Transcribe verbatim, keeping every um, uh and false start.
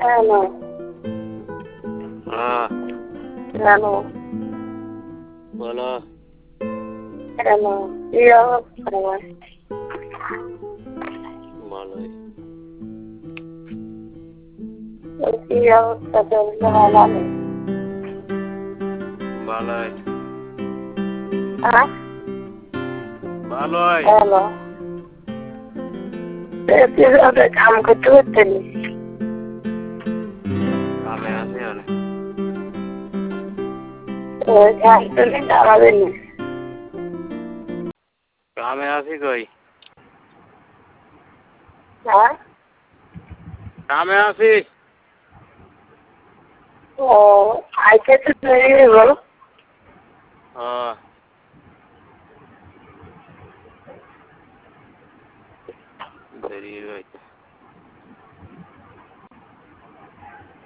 Hello. हाँ Hello. बोलो। Hello. Iya, kenapa? बोलो Iya, sudah jalan. बोलो Ah, बोलो hello. Saya ada kamu ketutup. कामे आसे आने Eh, jangan tulis apa ini? कामे आसी कोई Hah? कामे आसी Oh, aja tuh dari mana? हाँ दरी